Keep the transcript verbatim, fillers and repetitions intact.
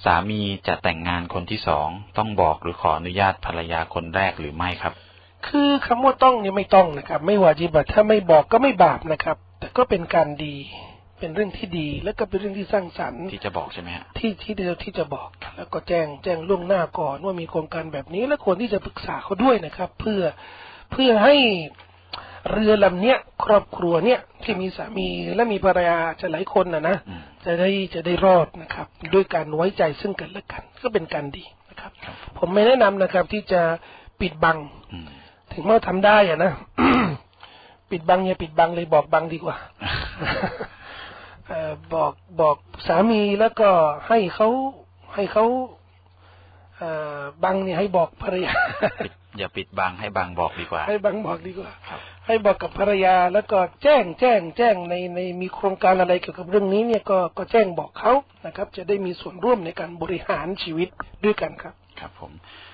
สามีจะแต่งงานคนที่สองต้องบอกหรือขออนุญาตภรรยาคนแรกหรือไม่ครับคือคำว่าต้องเนี่ยไม่ต้องนะครับไม่วาญิบะถ้าไม่บอกก็ไม่บาปนะครับแต่ก็เป็นการดีเป็นเรื่องที่ดีแล้วก็เป็นเรื่องที่สร้างสรรค์ที่จะบอกใช่ไหมฮะที่ที่เดียวที่จะบอกแล้วก็แจ้งแจ้งล่วงหน้าก่อนว่ามีโครงการแบบนี้และควรที่จะปรึกษาเขาด้วยนะครับเพื่อเพื่อให้เรือลำเนี้ยครอบครัวเนี้ยที่มีสามีและมีภรรยาจะหลายคนนะนะจะได้จะได้รอดนะครับด้วยการไว้ใจซึ่งกันและกันก็เป็นการดีนะครับผมไม่แนะนำนะครับที่จะปิดบังถึงแม้ทำได้อะนะ ปิดบังอย่าปิดบังเลยบอกบังดีกว่า บอกบอกสามีแล้วก็ให้เขาให้เขาบังเนี่ยให้บอกภรรยาอย่าปิดบังให้บังบอกดีกว่าให้บังบอกดีกว่าให้บอกกับภรรยาแล้วก็แจ้งแจ้งแจ้งในในมีโครงการอะไรเกี่ยวกับเรื่องนี้เนี่ยก็ก็แจ้งบอกเขานะครับจะได้มีส่วนร่วมในการบริหารชีวิตด้วยกันครับครับผม